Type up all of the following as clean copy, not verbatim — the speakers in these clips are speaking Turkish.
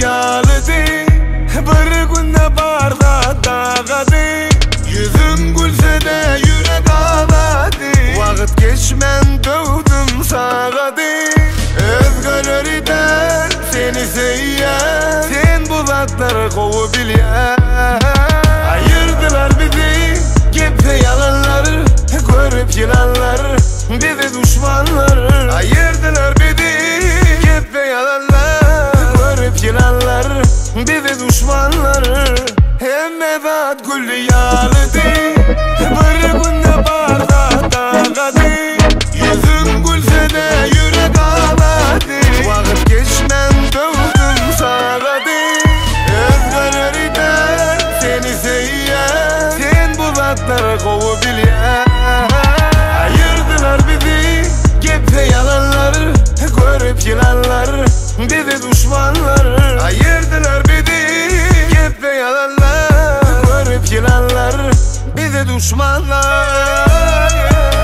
yağlıdı. Bir günde barda dağadı. Yüzüm gülse de yürek ağladı. Vakit geçmen dövdüm sağadı. Özgürlerinden seni seyyar. Sen bulatları kovu bilya. Ayırdılar bizi gepe yalanları. Görüp yılanlar bizi düşmanlar. Ayırdılar bizi gepe yalanlar. Görüp yılanlar bizi düşmanlar. Hem mevat gülü yağlıdı. Bir günde barda dağadı. Yüzüm gülse de yürek ağladı. Vakit geçmen dövdüm sağadı. Özgürlerinden seni seyyar. Sen bulatları kovu bilya. Ayırdılar bizi gepe yalanlar. Görüp yılanlar bizi düşmanlar. Ayırdılar bizi gepe yalanlar. Görüp yılanlar bizi düşmanlar.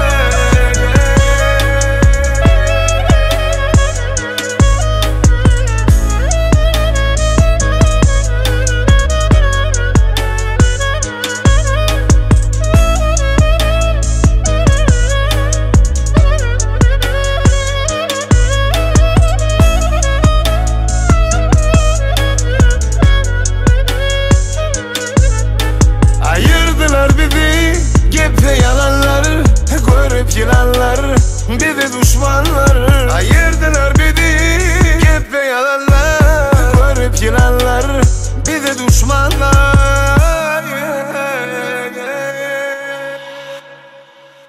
Ayırdılar bizi gepe yalanlar. Görüp yılanlar bizi düşmanlar. Ayırdılar bizi gepe yalanlar. Görüp yılanlar bizi düşmanlar.